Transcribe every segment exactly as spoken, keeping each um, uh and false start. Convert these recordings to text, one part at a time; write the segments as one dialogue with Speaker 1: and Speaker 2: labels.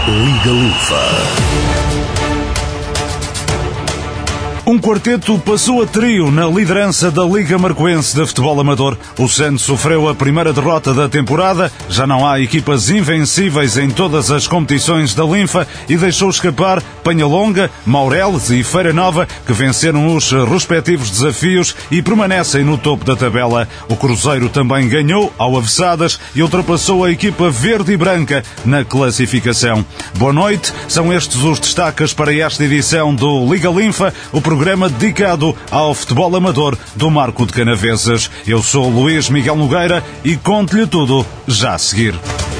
Speaker 1: Liga Linfa. Um quarteto passou a trio na liderança da Liga Marcoense de Futebol Amador. O Santos sofreu a primeira derrota da temporada, já não há equipas invencíveis em todas as competições da Linfa e deixou escapar Penhalonga, Maureles e Feira Nova, que venceram os respectivos desafios e permanecem no topo da tabela. O Cruzeiro também ganhou ao Avessadas e ultrapassou a equipa verde e branca na classificação. Boa noite, são estes os destaques para esta edição do Liga Linfa, o programa dedicado ao futebol amador do Marco de Canaveses. Eu sou Luís Miguel Nogueira e conto-lhe tudo já a seguir.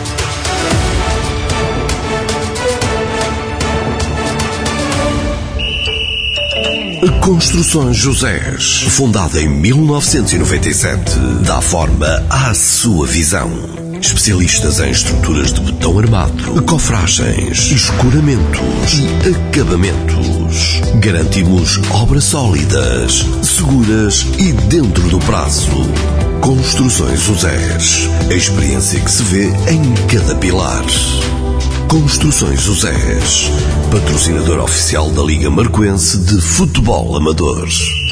Speaker 2: Construções Josés, fundada em mil novecentos e noventa e sete, dá forma à sua visão. Especialistas em estruturas de betão armado, cofragens, escoramentos e acabamentos. Garantimos obras sólidas, seguras e dentro do prazo. Construções Josés, a experiência que se vê em cada pilar. Construções Josés, patrocinador oficial da Liga Marcoense de Futebol Amador.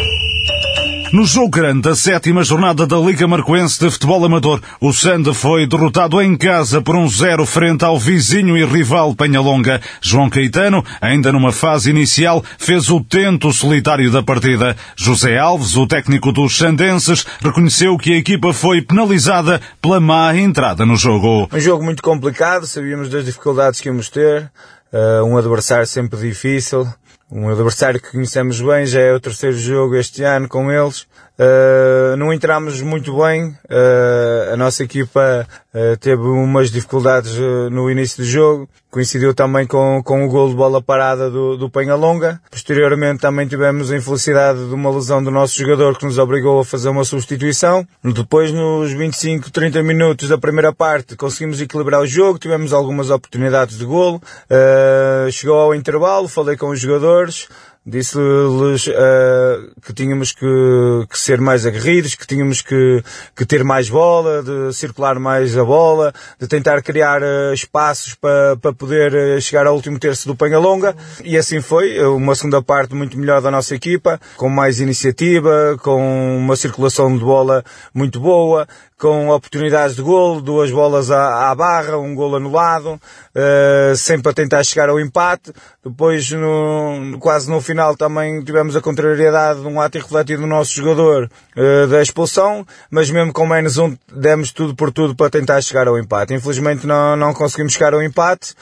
Speaker 1: No jogo grande da sétima jornada da Liga Marcoense de Futebol Amador, o Sande foi derrotado em casa por um zero frente ao vizinho e rival Penhalonga. João Caetano, ainda numa fase inicial, fez o tento solitário da partida. José Alves, o técnico dos sandenses, reconheceu que a equipa foi penalizada pela má entrada no jogo.
Speaker 3: Um jogo muito complicado, sabíamos das dificuldades que íamos ter, uh, um adversário sempre difícil. Um adversário que conhecemos bem, já é o terceiro jogo este ano com eles. Uh, não entramos muito bem, uh, a nossa equipa uh, teve umas dificuldades uh, no início do jogo, coincidiu também com, com o golo de bola parada do, do Penhalonga. Posteriormente também tivemos a infelicidade de uma lesão do nosso jogador que nos obrigou a fazer uma substituição. Depois, nos vinte e cinco, trinta minutos da primeira parte, conseguimos equilibrar o jogo, tivemos algumas oportunidades de golo. Uh, chegou ao intervalo, falei com os jogadores, disse-lhes uh, que tínhamos que, que ser mais aguerridos, que tínhamos que, que ter mais bola, de circular mais a bola, de tentar criar uh, espaços para, para poder uh, chegar ao último terço do Penhalonga. E assim foi, uma segunda parte muito melhor da nossa equipa, com mais iniciativa, com uma circulação de bola muito boa, com oportunidades de golo, duas bolas à, à barra, um golo anulado, uh, sempre a tentar chegar ao empate. Depois, no, quase no final, também tivemos a contrariedade de um ato irrefletido do nosso jogador uh, da expulsão, mas mesmo com menos um, demos tudo por tudo para tentar chegar ao empate. Infelizmente não, não conseguimos chegar ao empate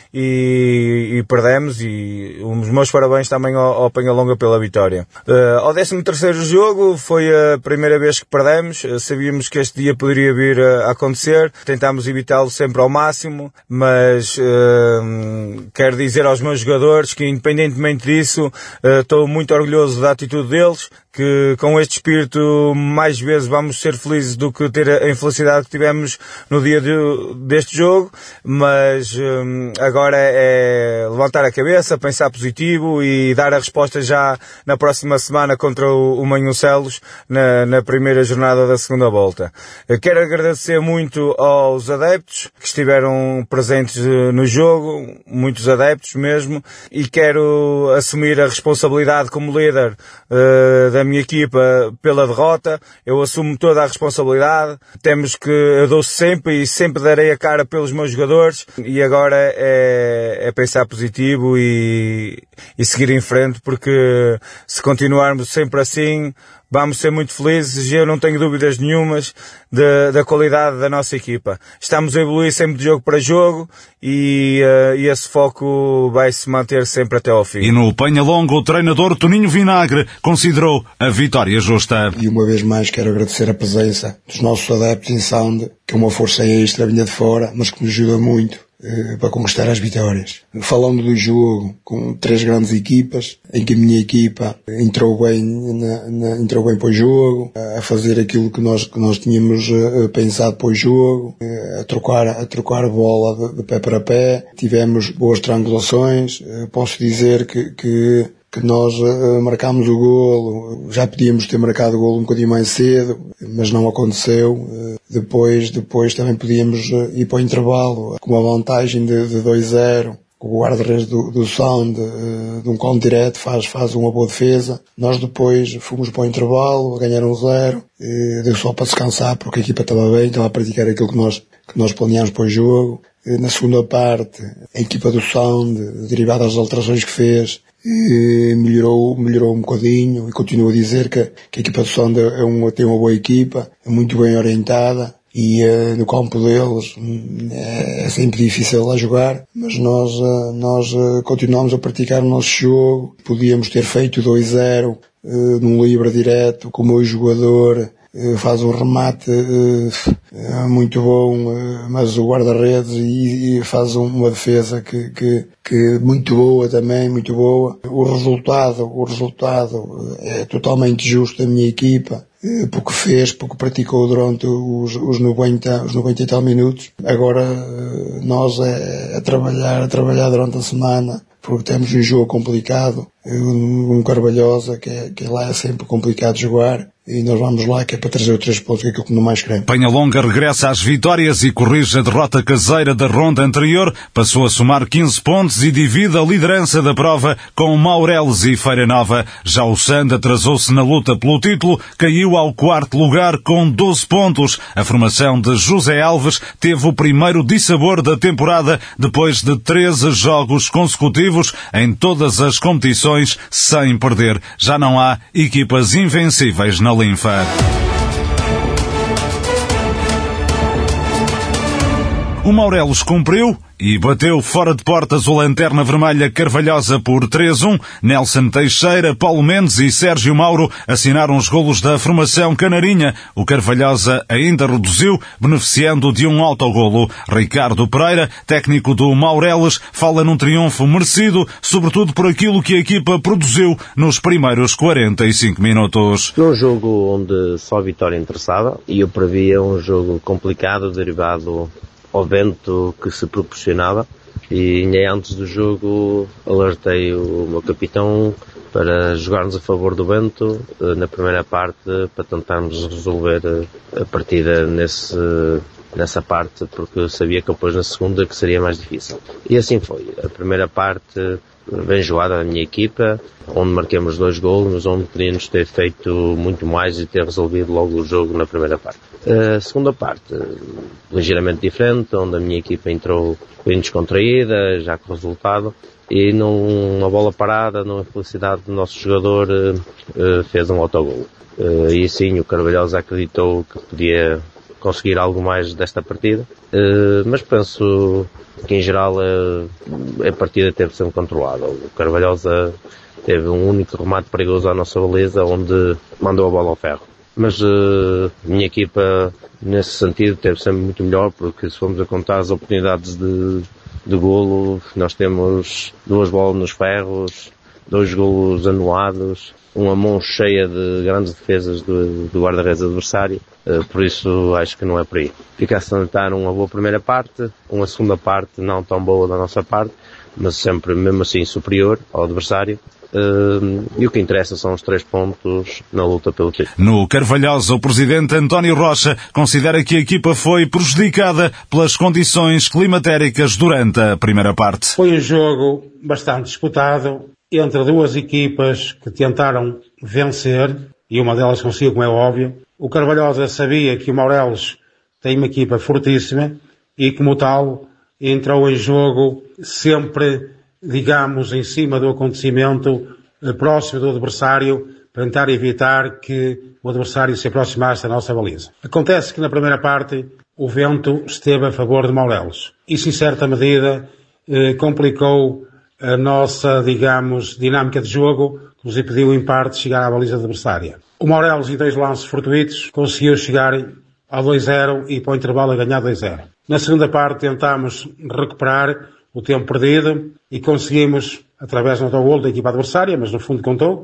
Speaker 3: e, e perdemos, e os meus parabéns também ao, ao Penhalonga pela vitória. Uh, ao décimo terceiro jogo, foi a primeira vez que perdemos, uh, sabíamos que este dia poderia vir a acontecer, tentámos evitá-lo sempre ao máximo, mas uh, quero dizer aos meus jogadores que, independentemente disso, uh, estou muito orgulhoso da atitude deles, que com este espírito mais vezes vamos ser felizes do que ter a infelicidade que tivemos no dia de, deste jogo, mas um, agora é levantar a cabeça, pensar positivo e dar a resposta já na próxima semana contra o, o Manhocelos na, na primeira jornada da segunda volta. Eu quero agradecer muito aos adeptos que estiveram presentes no jogo, muitos adeptos mesmo, e quero assumir a responsabilidade como líder uh, da minha equipa pela derrota. Eu assumo toda a responsabilidade, temos que, eu dou sempre e sempre darei a cara pelos meus jogadores, e agora é, é pensar positivo e, e seguir em frente, porque se continuarmos sempre assim, vamos ser muito felizes e eu não tenho dúvidas nenhumas de, da qualidade da nossa equipa. Estamos a evoluir sempre de jogo para jogo e, uh, e esse foco vai se manter sempre até ao fim.
Speaker 1: E no Penhalonga, o treinador Toninho Vinagre considerou a vitória justa.
Speaker 4: E uma vez mais quero agradecer a presença dos nossos adeptos em Sound, que é uma força extra vinha de fora, mas que nos ajuda muito para conquistar as vitórias. Falando do jogo, com três grandes equipas, em que a minha equipa entrou bem, na, na, entrou bem para o jogo, a fazer aquilo que nós, que nós tínhamos uh, pensado para o jogo, uh, a trocar, a trocar a bola de, de pé para pé, tivemos boas triangulações, uh, posso dizer que, que que nós uh, marcámos o golo, já podíamos ter marcado o golo um bocadinho mais cedo, mas não aconteceu. Uh, depois, depois também podíamos uh, ir para o intervalo com uma vantagem de, de dois a zero. o guarda-redes do, do Sound, de, de um conto direto, faz, faz uma boa defesa. Nós depois fomos para o intervalo, ganharam um zero, deu só para descansar porque a equipa estava bem, estava a praticar aquilo que nós, que nós planeámos para o jogo. Na segunda parte, a equipa do Sound, derivada das alterações que fez, melhorou, melhorou um bocadinho, e continuo a dizer que, que a equipa do Sound é uma, tem uma boa equipa, é muito bem orientada, e uh, no campo deles é, é sempre difícil lá jogar, mas nós, uh, nós uh, continuamos a praticar o nosso jogo. Podíamos ter feito dois zero uh, num livre direto, com o meu jogador uh, faz um remate uh, uh, muito bom, uh, mas o guarda-redes e, e faz uma defesa que, que, que muito boa também, muito boa. O resultado, o resultado é totalmente justo da minha equipa, porque fez, porque praticou durante os, os, noventa, os noventa e tal minutos. Agora nós é a trabalhar, a trabalhar durante a semana, porque temos um jogo complicado, um, um Carvalhosa que, é, que lá é sempre complicado de jogar, e nós vamos lá que é para trazer os três pontos, que é aquilo que não mais queremos.
Speaker 1: Penhalonga regressa às vitórias e corrige a derrota caseira da ronda anterior, passou a somar quinze pontos e divide a liderança da prova com Maureles e Feira Nova. Já o Sand atrasou-se na luta pelo título, caiu ao quarto lugar com doze pontos. A formação de José Alves teve o primeiro dissabor da temporada depois de treze jogos consecutivos em todas as competições sem perder. Já não há equipas invencíveis na Linfa. O Maureles cumpriu e bateu fora de portas o Lanterna Vermelha Carvalhosa por três a um. Nelson Teixeira, Paulo Mendes e Sérgio Mauro assinaram os golos da formação canarinha. O Carvalhosa ainda reduziu, beneficiando de um autogolo. Ricardo Pereira, técnico do Maureles, fala num triunfo merecido, sobretudo por aquilo que a equipa produziu nos primeiros quarenta e cinco minutos.
Speaker 5: Num jogo onde só a vitória interessava, e eu previa um jogo complicado, derivado ao vento que se proporcionava, e antes do jogo alertei o meu capitão para jogarmos a favor do vento na primeira parte, para tentarmos resolver a partida nesse, nessa parte, porque eu sabia que depois na segunda que seria mais difícil. E assim foi. A primeira parte bem jogada da minha equipa, onde marquemos dois golos, mas onde podíamos ter feito muito mais e ter resolvido logo o jogo na primeira parte. A segunda parte, ligeiramente diferente, onde a minha equipa entrou bem descontraída, já com resultado, e numa bola parada, numa felicidade do nosso jogador, fez um autogolo. E sim, o Carvalhosa acreditou que podia conseguir algo mais desta partida, mas penso que em geral a, a partida teve sempre controlada. O Carvalhosa teve um único remate perigoso à nossa baliza, onde mandou a bola ao ferro. Mas uh, a minha equipa, nesse sentido, teve sempre muito melhor, porque se formos a contar as oportunidades de, de golo, nós temos duas bolas nos ferros, dois golos anulados, uma mão cheia de grandes defesas do, do guarda-redes adversário, uh, por isso acho que não é por aí. Fica a salientar uma boa primeira parte, uma segunda parte não tão boa da nossa parte, mas sempre mesmo assim superior ao adversário. Uh, e o que interessa são os três pontos na luta pelo título.
Speaker 1: No Carvalhosa, o presidente António Rocha considera que a equipa foi prejudicada pelas condições climatéricas durante a primeira parte.
Speaker 6: Foi um jogo bastante disputado entre duas equipas que tentaram vencer, e uma delas conseguiu, como é óbvio. O Carvalhosa sabia que o Maureles tem uma equipa fortíssima e, como tal, entrou em jogo sempre, digamos, em cima do acontecimento, próximo do adversário, para tentar evitar que o adversário se aproximasse da nossa baliza. Acontece que na primeira parte o vento esteve a favor de Maureles. Isso, em certa medida, eh, complicou a nossa, digamos, dinâmica de jogo, que nos impediu, em parte, chegar à baliza adversária. O Maureles, em dois lances fortuitos, conseguiu chegar ao dois zero e para o intervalo a ganhar dois zero. Na segunda parte tentámos recuperar o tempo perdido e conseguimos, através do autogolo da equipa adversária, mas no fundo contou,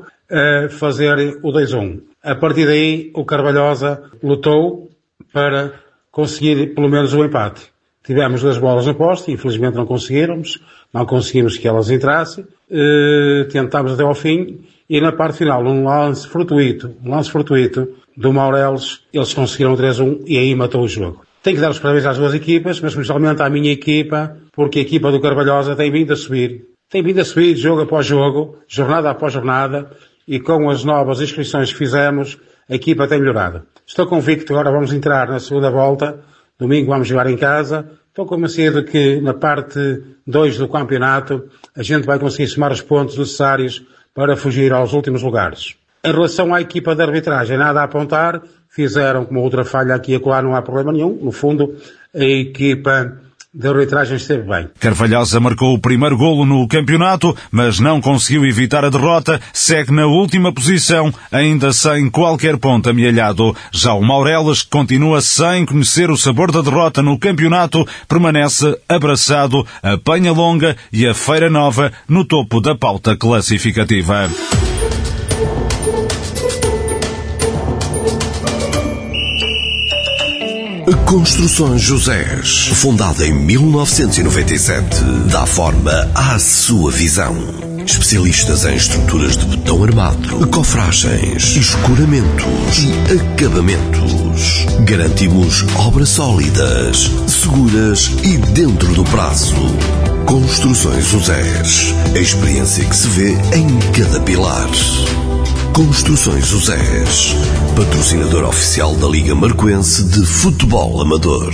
Speaker 6: fazer o dois a um. A partir daí, o Carvalhosa lutou para conseguir pelo menos o empate. Tivemos duas bolas no poste, infelizmente não conseguimos, não conseguimos que elas entrassem, tentámos até ao fim, e na parte final, num lance fortuito, um lance fortuito do Maureles, eles conseguiram três a um e aí matou o jogo. Tenho que dar os parabéns às duas equipas, mas principalmente à minha equipa, porque a equipa do Carvalhosa tem vindo a subir. Tem vindo a subir jogo após jogo, jornada após jornada, e com as novas inscrições que fizemos, a equipa tem melhorado. Estou convicto que agora vamos entrar na segunda volta, domingo vamos jogar em casa. Estou convencido que na parte dois do campeonato a gente vai conseguir somar os pontos necessários para fugir aos últimos lugares. Em relação à equipa de arbitragem, nada a apontar. Fizeram como outra falha aqui e acolá, não há problema nenhum. No fundo, a equipa de arbitragem esteve bem.
Speaker 1: Carvalhosa marcou o primeiro golo no campeonato, mas não conseguiu evitar a derrota. Segue na última posição, ainda sem qualquer ponto amealhado. Já o Maurelas, que continua sem conhecer o sabor da derrota no campeonato, permanece abraçado a Penha Longa e a Feira Nova no topo da pauta classificativa.
Speaker 2: Construções Josés, fundada em mil novecentos e noventa e sete, dá forma à sua visão. Especialistas em estruturas de betão armado, cofragens, escoramentos e acabamentos. Garantimos obras sólidas, seguras e dentro do prazo. Construções Josés, a experiência que se vê em cada pilar. Construções Josés, patrocinador oficial da Liga Marquense de Futebol Amador.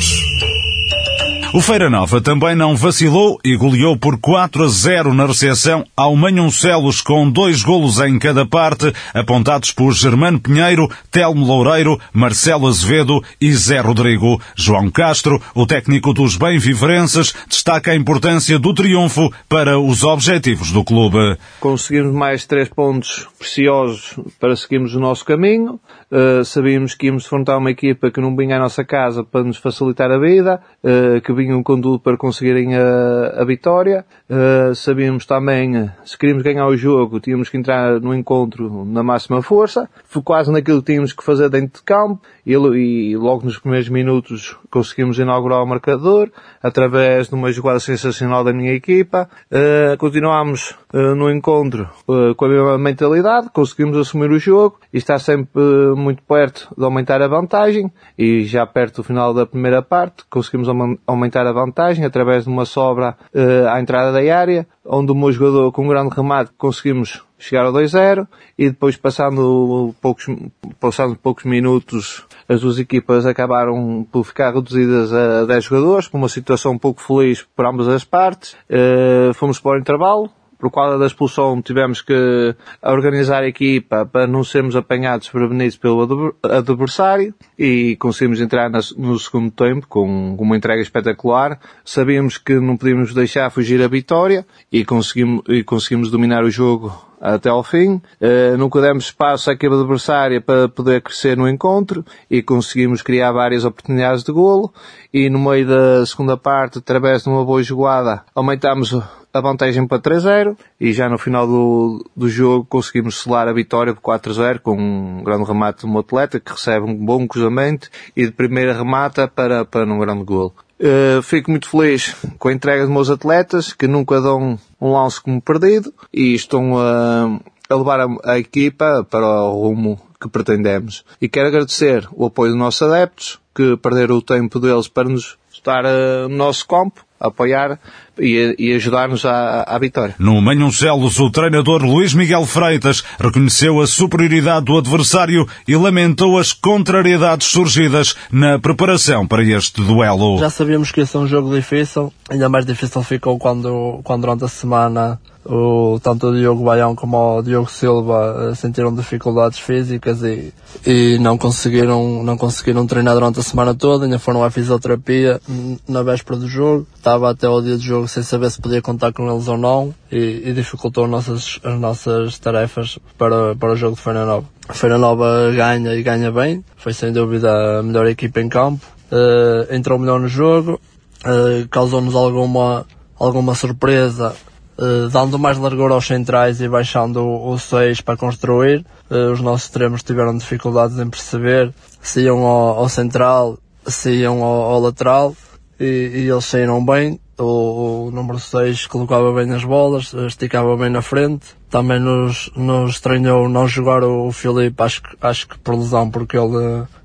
Speaker 1: O Feira Nova também não vacilou e goleou por quatro a zero na recepção ao Manhoncelos, com dois golos em cada parte, apontados por Germano Pinheiro, Telmo Loureiro, Marcelo Azevedo e Zé Rodrigo. João Castro, o técnico dos bem-viverenses, destaca a importância do triunfo para os objetivos do clube.
Speaker 7: Conseguimos mais três pontos preciosos para seguirmos o nosso caminho. Uh, sabíamos que íamos enfrentar uma equipa que não vinha à nossa casa para nos facilitar a vida, uh, que vinham com tudo para conseguirem a, a vitória. Uh, sabíamos também, se queríamos ganhar o jogo, tínhamos que entrar no encontro na máxima força. Foi quase naquilo que tínhamos que fazer dentro de campo e, e logo nos primeiros minutos conseguimos inaugurar o marcador através de uma jogada sensacional da minha equipa. Uh, continuámos uh, no encontro uh, com a mesma mentalidade, conseguimos assumir o jogo e estar sempre uh, muito perto de aumentar a vantagem, e já perto do final da primeira parte conseguimos aumentar a vantagem através de uma sobra uh, à entrada da área, onde o meu jogador com um grande remate conseguimos chegar ao dois a zero, e depois passando poucos, passando poucos minutos as duas equipas acabaram por ficar reduzidas a dez jogadores, por uma situação um pouco feliz por ambas as partes. Uh, fomos para o intervalo. Por causa da expulsão tivemos que organizar a equipa para não sermos apanhados prevenidos pelo adversário, e conseguimos entrar no segundo tempo com uma entrega espetacular. Sabíamos que não podíamos deixar fugir a vitória e conseguimos, e conseguimos dominar o jogo até ao fim. Uh, nunca demos espaço à equipa adversária para poder crescer no encontro e conseguimos criar várias oportunidades de golo, e no meio da segunda parte, através de uma boa jogada, aumentámos a vantagem para três a zero, e já no final do, do jogo conseguimos selar a vitória por quatro a zero com um grande remate de um atleta que recebe um bom cruzamento e de primeira remata para, para um grande golo. Uh, fico muito feliz com a entrega dos meus atletas, que nunca dão um lance como perdido e estão a, a levar a, a equipa para o rumo que pretendemos. E quero agradecer o apoio dos nossos adeptos, que perderam o tempo deles para nos estar uh, no nosso campo, apoiar e, e ajudar-nos à, à vitória.
Speaker 1: No Manhoncelos, o treinador Luís Miguel Freitas reconheceu a superioridade do adversário e lamentou as contrariedades surgidas na preparação para este duelo.
Speaker 8: Já sabíamos que ia ser um jogo difícil, ainda mais difícil ficou quando, quando durante a semana o, tanto o Diogo Baião como o Diogo Silva sentiram dificuldades físicas e, e não conseguiram, não conseguiram treinar durante a semana toda, ainda foram à fisioterapia na véspera do jogo. Estava até ao dia do jogo sem saber se podia contar com eles ou não, e, e dificultou as nossas, as nossas tarefas para, para o jogo de Feira Nova. A Feira Nova ganha e ganha bem, foi sem dúvida a melhor equipa em campo, uh, entrou melhor no jogo, uh, causou-nos alguma, alguma surpresa, Uh, dando mais largura aos centrais e baixando o seis para construir. Uh, os nossos extremos tiveram dificuldades em perceber se iam ao, ao central, se iam ao, ao lateral, e, e eles saíram bem. O, o número seis colocava bem as bolas, esticava bem na frente. Também nos, nos treinou não jogar o, o Filipe, acho, acho que por lesão, porque ele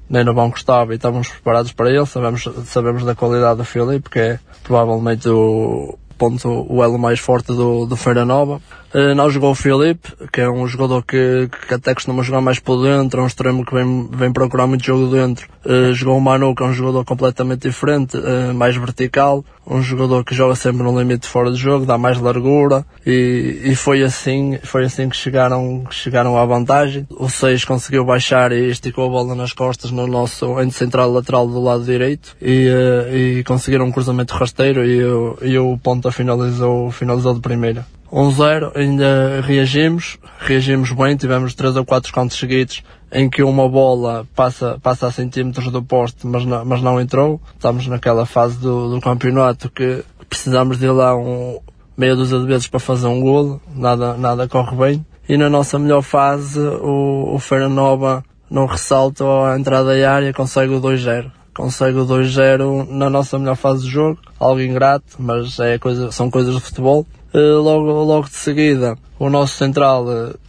Speaker 8: nem no banco estava e estávamos preparados para ele. Sabemos, sabemos da qualidade do Filipe, que é provavelmente o ponto, o elo mais forte do, do Feira Nova. Uh, não jogou o Filipe, que é um jogador que, que até costuma jogar mais por dentro, é um extremo que vem, vem procurar muito jogo dentro. Uh, jogou o Manu, que é um jogador completamente diferente, uh, mais vertical, um jogador que joga sempre no limite fora do jogo, dá mais largura, e, e foi assim, foi assim que chegaram, que chegaram à vantagem. O seis conseguiu baixar e esticou a bola nas costas no nosso ente central lateral do lado direito, e, uh, e conseguiram um cruzamento rasteiro, e, o, e o ponta finalizou, finalizou de primeira. um zero, ainda reagimos, reagimos bem, tivemos três ou quatro cantos seguidos em que uma bola passa, passa a centímetros do poste, mas não, mas não entrou. Estamos naquela fase do, do campeonato que precisamos de ir lá um, meia dúzia de vezes para fazer um golo, nada, nada corre bem. E na nossa melhor fase, o, o Feira Nova, no ressalto à entrada da área, consegue o dois zero. Consegue o dois zero na nossa melhor fase do jogo, algo ingrato, mas é coisa, são coisas de futebol. Uh, logo, logo de seguida, o nosso central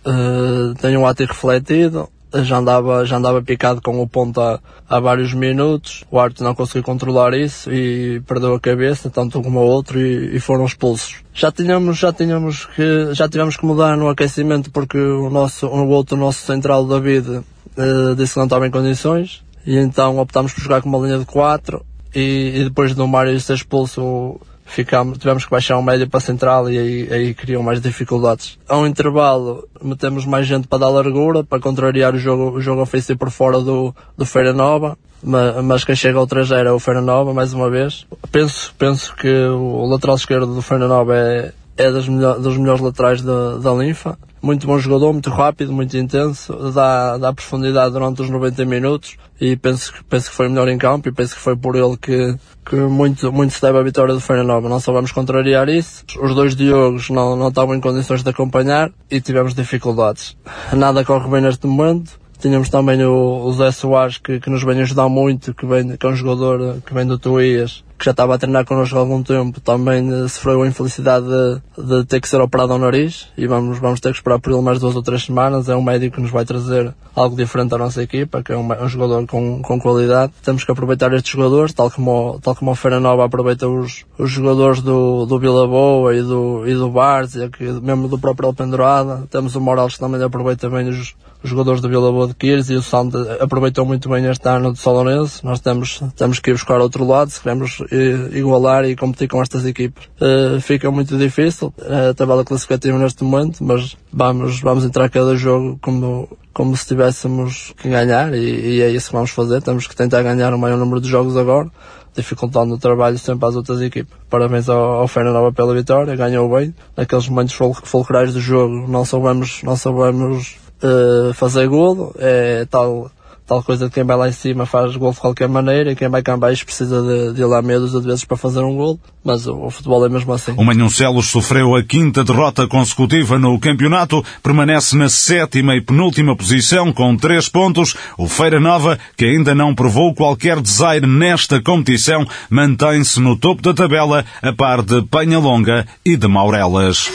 Speaker 8: uh, tem um ato irrefletido, já andava, já andava picado com o ponto há, há vários minutos, o árbitro não conseguiu controlar isso e perdeu a cabeça, tanto um como o outro, e, e foram expulsos. Já tínhamos, já tínhamos que, já tivemos que mudar no aquecimento porque o nosso, o outro nosso central, David, uh, disse que não estava em condições, e então optámos por jogar com uma linha de quatro, e, e depois do Mário ser expulso, Ficamos, tivemos que baixar um médio para a central, e aí, aí criam mais dificuldades. A um intervalo metemos mais gente para dar largura, para contrariar o jogo, o jogo ofensivo por fora do, do Feira Nova, mas, mas quem chega ao três zero é o Feira Nova, mais uma vez. Penso, penso que o lateral esquerdo do Feira Nova é, é das melhor, dos melhores laterais da, da Linfa. Muito bom jogador, muito rápido, muito intenso, dá, dá profundidade durante os noventa minutos, e penso, penso que foi o melhor em campo, e penso que foi por ele que, que muito, muito se deve à vitória do Feira Nova. Não soubemos contrariar isso, os dois Diogos não, não estavam em condições de acompanhar e tivemos dificuldades. Nada corre bem neste momento. Tínhamos também o, o Zé Soares, que, que nos vem ajudar muito, que, vem, que é um jogador que vem do Tuías, que já estava a treinar connosco há algum tempo. Também uh, sofreu a infelicidade de, de ter que ser operado ao nariz, e vamos, vamos ter que esperar por ele mais duas ou três semanas. É um médico que nos vai trazer algo diferente à nossa equipa, que é um, um jogador com, com qualidade. Temos que aproveitar estes jogadores, tal como, tal como a Feira Nova aproveita os, os jogadores do, do Vila Boa e do, e do Várzea, que mesmo do próprio Alpendurada. Temos o Morales, que também aproveita bem os, os jogadores do Vila Boa de Quires, e o Santo aproveitou muito bem este ano do Solonense. Nós temos, temos que ir buscar outro lado, se queremos igualar e competir com estas equipas. Uh, fica muito difícil a tabela classificativa neste momento, mas vamos, vamos entrar cada jogo como, como se tivéssemos que ganhar, e, e é isso que vamos fazer. Temos que tentar ganhar o maior número de jogos agora, dificultando o trabalho sempre às outras equipas. Parabéns ao, ao Feira Nova pela vitória, ganhou bem. Naqueles momentos fulcrais do jogo não soubemos, não soubemos uh, fazer golo, é tal... Tal coisa de quem vai lá em cima faz gol de qualquer maneira, e quem vai cá em baixo precisa de, de ir lá meia dúzia de vezes para fazer um gol, mas o, o futebol é mesmo assim.
Speaker 1: O Manhoncelos sofreu a quinta derrota consecutiva no campeonato, permanece na sétima e penúltima posição com três pontos. O Feira Nova, que ainda não provou qualquer desaire nesta competição, mantém-se no topo da tabela, a par de Penhalonga e de Maurelas.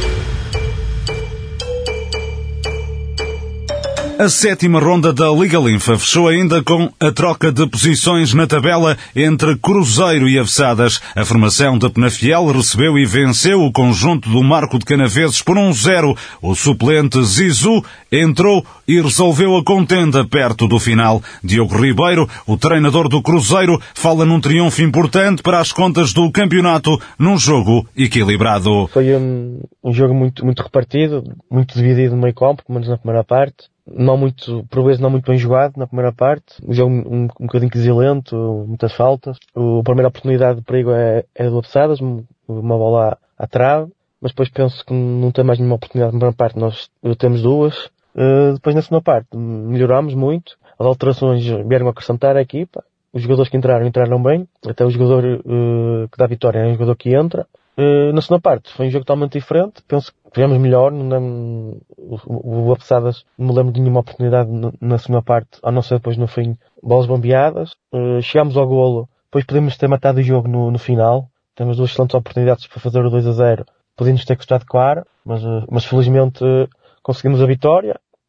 Speaker 1: A sétima ronda da Liga Linfa fechou ainda com a troca de posições na tabela entre Cruzeiro e Avesadas. A formação de Penafiel recebeu e venceu o conjunto do Marco de Canaveses por um zero. O suplente Zizou entrou e resolveu a contenda perto do final. Diogo Ribeiro, o treinador do Cruzeiro, fala num triunfo importante para as contas do campeonato, num jogo equilibrado.
Speaker 9: Foi um, um jogo muito, muito repartido, muito dividido no meio campo, pelo menos na primeira parte. Não muito, por vezes não muito bem jogado na primeira parte. O jogo um, um bocadinho quesilento, muitas faltas. A primeira oportunidade de perigo é, é do Avesadas, uma bola à, à trave. Mas depois penso que não tem mais nenhuma oportunidade na primeira parte. Nós temos duas. Uh, depois na segunda parte melhorámos muito. As alterações vieram acrescentar a equipa. Os jogadores que entraram, entraram bem. Até o jogador uh, que dá vitória é um jogador que entra. Uh, na segunda parte foi um jogo totalmente diferente. Penso que tivemos melhor. Não lembro, o, o Avesadas não me lembro de nenhuma oportunidade na, na segunda parte, a não ser depois no fim, bolas bombeadas. Uh, chegámos ao golo. Depois podemos ter matado o jogo no, no final. Temos duas excelentes oportunidades para fazer o dois a zero. Podíamos ter custado claro, mas, uh, mas felizmente uh, conseguimos a vitória.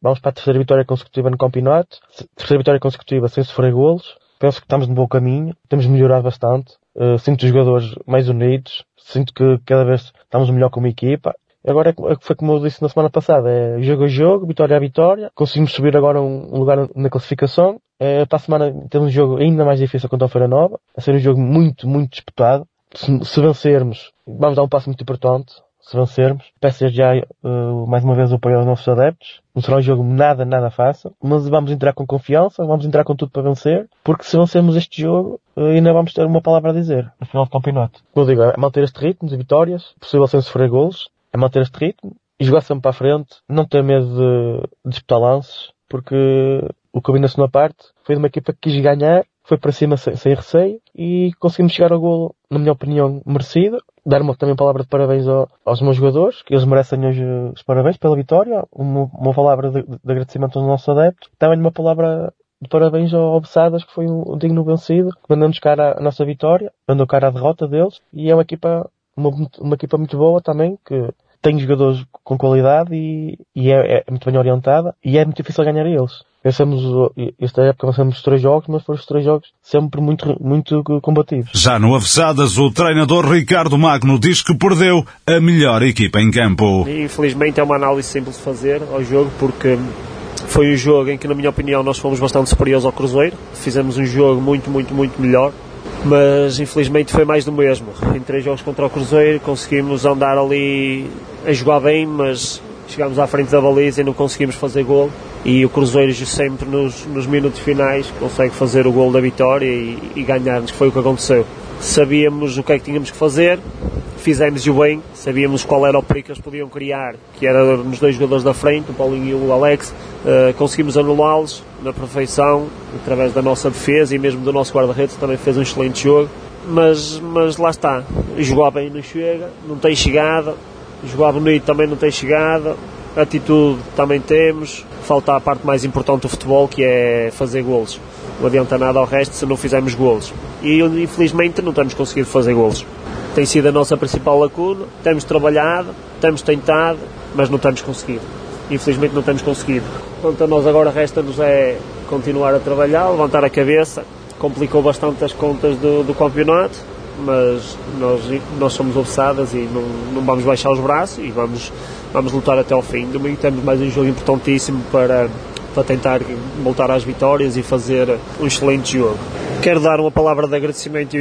Speaker 9: vamos para a terceira vitória consecutiva no campeonato, terceira vitória consecutiva sem sofrer golos. Penso que estamos no bom caminho, temos melhorado bastante, uh, sinto os jogadores mais unidos, sinto que cada vez estamos melhor como equipa. Agora é, foi como eu disse na semana passada, é jogo a jogo, vitória a vitória, conseguimos subir agora um, um lugar na classificação. É, para a semana temos um jogo ainda mais difícil contra o Feira Nova, a ser um jogo muito, muito disputado. Se, se vencermos, vamos dar um passo muito importante. Se vencermos, peço já uh, mais uma vez o apoio aos nossos adeptos. Não será um jogo nada, nada fácil, mas vamos entrar com confiança, vamos entrar com tudo para vencer, porque se vencermos este jogo, uh, ainda vamos ter uma palavra a dizer no final do campeonato. Como eu digo, é manter este ritmo de vitórias, possível sem sofrer golos, é manter este ritmo e jogar sempre para a frente, não ter medo de, de disputar lances, porque o que eu vi na segunda parte foi de uma equipa que quis ganhar, foi para cima sem, sem receio e conseguimos chegar ao golo, na minha opinião, merecido. Dar uma também palavra de parabéns ao, aos meus jogadores, que eles merecem hoje os parabéns pela vitória, uma, uma palavra de, de agradecimento aos nossos adeptos, também uma palavra de parabéns ao Bessadas, que foi um, um digno vencido, que mandou-nos cara a nossa vitória, mandou cara a derrota deles, e é uma equipa, uma, uma equipa muito boa também, que tem jogadores com qualidade e, e é, é muito bem orientada, e é muito difícil ganhar a eles. Pensamos, esta época vencemos os três jogos, mas foram os três jogos sempre muito, muito combativos.
Speaker 1: Já no Avesadas, o treinador Ricardo Magno diz que perdeu a melhor equipa em campo.
Speaker 10: Infelizmente é uma análise simples de fazer ao jogo, porque foi um jogo em que, na minha opinião, nós fomos bastante superiores ao Cruzeiro. Fizemos um jogo muito, muito, muito melhor, mas infelizmente foi mais do mesmo. Em três jogos contra o Cruzeiro conseguimos andar ali a jogar bem, mas chegámos à frente da baliza e não conseguimos fazer gol, e o Cruzeiro sempre nos, nos minutos finais consegue fazer o gol da vitória e, e ganhar-nos, que foi o que aconteceu. Sabíamos o que é que tínhamos que fazer, fizemos-o bem, sabíamos qual era o perigo que eles podiam criar, que era nos dois jogadores da frente, o Paulinho e o Alex. Uh, conseguimos anulá-los na perfeição, através da nossa defesa e mesmo do nosso guarda-redes, também fez um excelente jogo, mas, mas lá está, jogar bem não chega, não tem chegada. Jogar bonito também não tem chegado, atitude também temos, falta a parte mais importante do futebol, que é fazer golos. Não adianta nada ao resto se não fizermos golos. E infelizmente não temos conseguido fazer golos. Tem sido a nossa principal lacuna, temos trabalhado, temos tentado, mas não temos conseguido. Infelizmente não temos conseguido. Quanto a nós agora resta-nos é continuar a trabalhar, levantar a cabeça. Complicou bastante as contas do, do campeonato, mas nós, nós somos obcecadas e não, não vamos baixar os braços e vamos, vamos lutar até ao fim. Domingo temos mais um jogo importantíssimo para, para tentar voltar às vitórias e fazer um excelente jogo. Quero dar uma palavra de agradecimento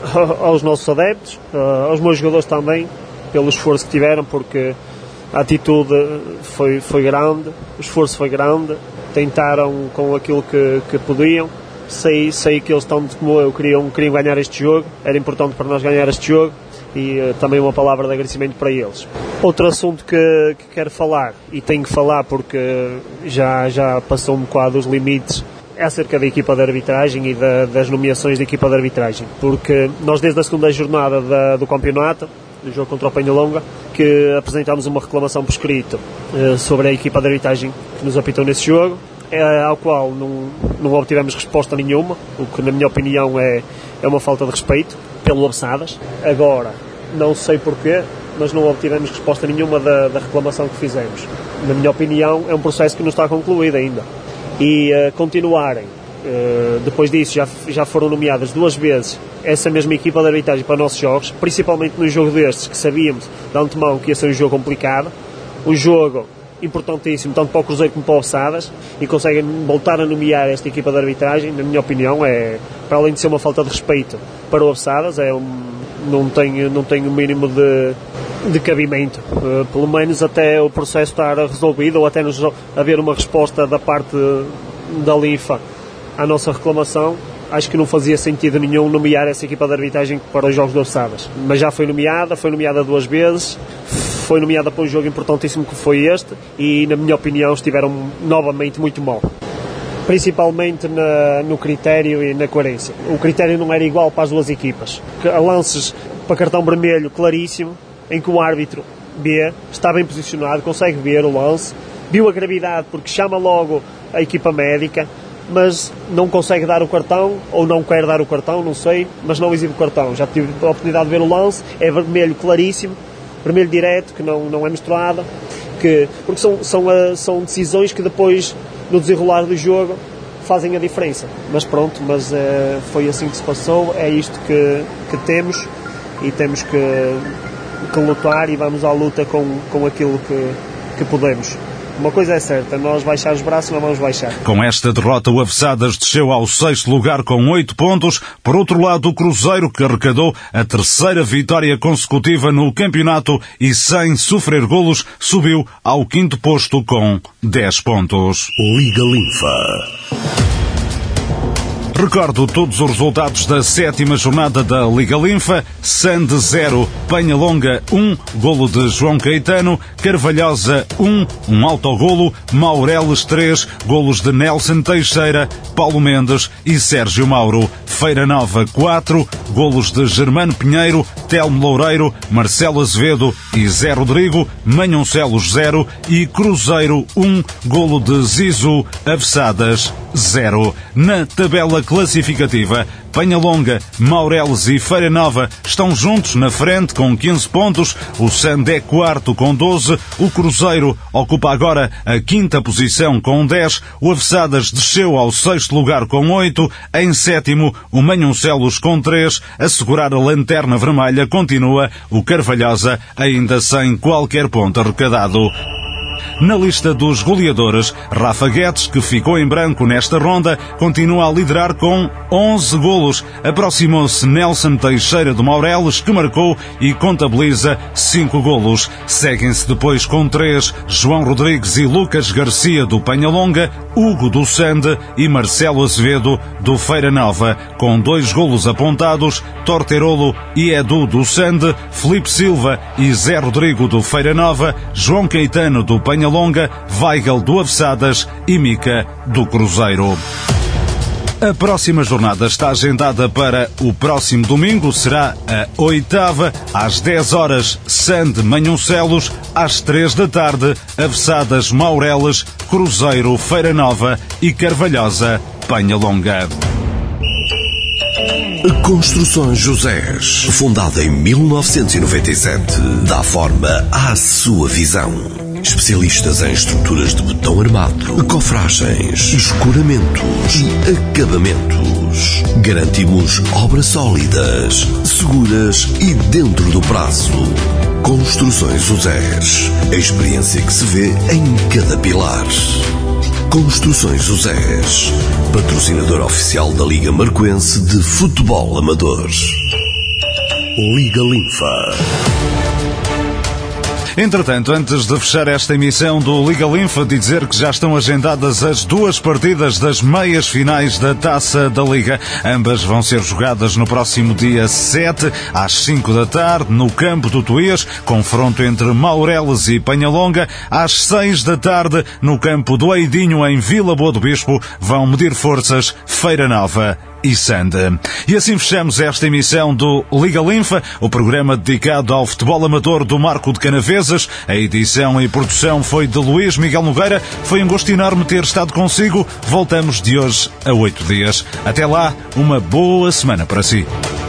Speaker 10: aos nossos adeptos, aos meus jogadores também, pelo esforço que tiveram, porque a atitude foi, foi grande, o esforço foi grande, tentaram com aquilo que, que podiam. Sei, sei que eles, tanto como eu, queriam, queriam ganhar este jogo, era importante para nós ganhar este jogo, e uh, também uma palavra de agradecimento para eles. Outro assunto que, que quero falar, e tenho que falar porque já, já passou um bocado os limites, é acerca da equipa de arbitragem e da, das nomeações da equipa de arbitragem, porque nós desde a segunda jornada da, do campeonato, do jogo contra o Penhalonga, que apresentámos uma reclamação por escrito uh, sobre a equipa de arbitragem que nos apitou nesse jogo, É, ao qual não, não obtivemos resposta nenhuma, o que na minha opinião é, é uma falta de respeito pelo Abessadas. Agora, não sei porquê, mas não obtivemos resposta nenhuma da, da reclamação que fizemos. Na minha opinião, é um processo que não está concluído ainda. E uh, continuarem, uh, depois disso já, já foram nomeadas duas vezes essa mesma equipa de arbitragem para nossos jogos, principalmente num jogo destes que sabíamos de antemão que ia ser um jogo complicado, um jogo importantíssimo tanto para o Cruzeiro como para o Abessadas, e conseguem voltar a nomear esta equipa de arbitragem. Na minha opinião, é, para além de ser uma falta de respeito para o Abessadas, é um, não tem não tem o um mínimo de, de cabimento, uh, pelo menos até o processo estar resolvido, ou até nos haver uma resposta da parte da L I F A à nossa reclamação. Acho que não fazia sentido nenhum nomear essa equipa de arbitragem para os jogos do Abessadas, mas já foi nomeada, foi nomeada duas vezes, foi nomeada para um jogo importantíssimo que foi este, e na minha opinião estiveram novamente muito mal, principalmente na, no critério e na coerência. O critério não era igual para as duas equipas, lances para cartão vermelho claríssimo, em que o árbitro vê, está bem posicionado, consegue ver o lance, viu a gravidade porque chama logo a equipa médica, mas não consegue dar o cartão, ou não quer dar o cartão, não sei, mas não exibe o cartão. Já tive a oportunidade de ver o lance, é vermelho claríssimo, vermelho direto, que não, não é misturado, porque, porque são, são, são decisões que depois, no desenrolar do jogo, fazem a diferença. Mas pronto, mas uh, foi assim que se passou, é isto que, que temos e temos que, que lutar e vamos à luta com, com aquilo que, que podemos. Uma coisa é certa, nós baixar os braços não vamos baixar.
Speaker 1: Com esta derrota, o Avesadas desceu ao sexto lugar com oito pontos. Por outro lado, o Cruzeiro, que arrecadou a terceira vitória consecutiva no campeonato e sem sofrer golos, subiu ao quinto posto com dez pontos.
Speaker 2: Liga Linfa.
Speaker 1: Recordo todos os resultados da sétima jornada da Liga Linfa. Sande zero, Penhalonga um, golo de João Caetano, Carvalhosa um, um autogolo, Maureles três, golos de Nelson Teixeira, Paulo Mendes e Sérgio Mauro. Feira Nova quatro, golos de Germano Pinheiro, Telmo Loureiro, Marcelo Azevedo e Zé Rodrigo, Manhoncelos zero e Cruzeiro um, golo de Zizu, Avesadas zero. Na tabela classificativa, Penhalonga, Maureles e Feira Nova estão juntos na frente com quinze pontos, o Sande é quarto com doze, o Cruzeiro ocupa agora a quinta posição com dez, o Avesadas desceu ao sexto lugar com oito, em sétimo o Manhoncelos com três, a segurar a lanterna vermelha continua o Carvalhosa ainda sem qualquer ponto arrecadado. Na lista dos goleadores, Rafa Guedes, que ficou em branco nesta ronda, continua a liderar com onze golos. Aproximou-se Nelson Teixeira do Maureles, que marcou e contabiliza cinco golos. Seguem-se depois com três João Rodrigues e Lucas Garcia do Penhalonga, Hugo do Sande e Marcelo Azevedo do Feira Nova, com dois golos apontados, Torterolo e Edu do Sande, Felipe Silva e Zé Rodrigo do Feira Nova, João Caetano do Penhalonga, Weigel do Avesadas e Mica do Cruzeiro. A próxima jornada está agendada para o próximo domingo, será a oitava, às dez horas, Sande Manhoncelos, às três da tarde, Avesadas Maureles, Cruzeiro Feira Nova e Carvalhosa Penhalonga.
Speaker 2: Construções Josés, fundada em mil novecentos e noventa e sete, dá forma à sua visão. Especialistas em estruturas de betão armado, cofragens, escoramentos e acabamentos. Garantimos obras sólidas, seguras e dentro do prazo. Construções Josés, a experiência que se vê em cada pilar. Construções Josés, patrocinador oficial da Liga Marquense de Futebol Amador. Liga Linfa.
Speaker 1: Entretanto, antes de fechar esta emissão do Liga Linfa, de dizer que já estão agendadas as duas partidas das meias finais da Taça da Liga. Ambas vão ser jogadas no próximo dia sete, às cinco da tarde, no campo do Tuías, confronto entre Maureles e Penhalonga. Às seis da tarde, no campo do Eidinho, em Vila Boa do Bispo, vão medir forças Feira Nova e Sande. E assim fechamos esta emissão do Liga Linfa, o programa dedicado ao futebol amador do Marco de Canavesas. A edição e produção foi de Luís Miguel Nogueira. Foi um gosto enorme ter estado consigo. Voltamos de hoje a oito dias. Até lá, uma boa semana para si.